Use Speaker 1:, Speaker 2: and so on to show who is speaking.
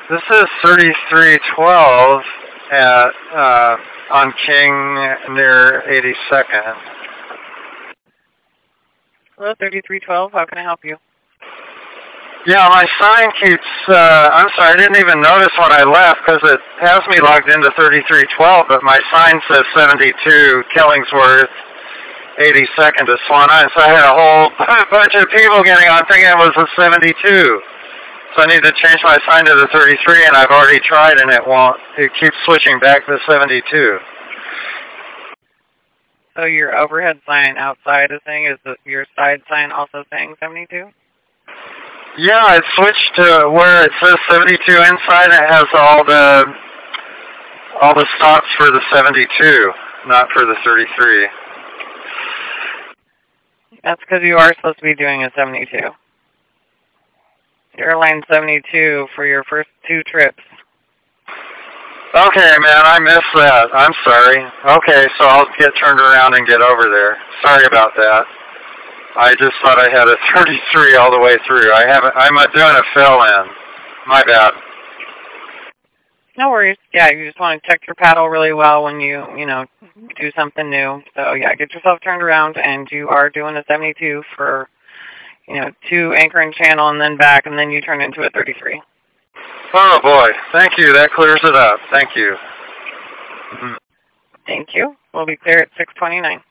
Speaker 1: This is 3312 at on King near 82nd.
Speaker 2: Hello, 3312. How can I help you?
Speaker 1: Yeah, my sign keeps, I'm sorry, I didn't even notice when I left because it has me logged into 3312, but my sign says 72 Killingsworth, 82nd to Swan Island. So I had a whole bunch of people getting on thinking it was a 72. So I need to change my sign to the 33, and I've already tried, and it won't. It keeps switching back to 72.
Speaker 2: So your overhead sign outside is saying, is your side sign also saying 72?
Speaker 1: Yeah, it switched to where it says 72 inside. It has all the stops for the 72, not for the 33.
Speaker 2: That's because you are supposed to be doing a 72. Airline 72 for your first 2 trips.
Speaker 1: Okay, man, I missed that. I'm sorry. Okay, so I'll get turned around and get over there. Sorry about that. I just thought I had a 33 all the way through. I'm doing a fill-in. My bad.
Speaker 2: No worries. Yeah, you just want to check your paddle really well when you do something new. So yeah, get yourself turned around, and you are doing a 72 for, 2 anchor and channel and then back, and then you turn into a 33.
Speaker 1: Oh boy, thank you. That clears it up. Thank you.
Speaker 2: Thank you. We'll be clear at 6:29.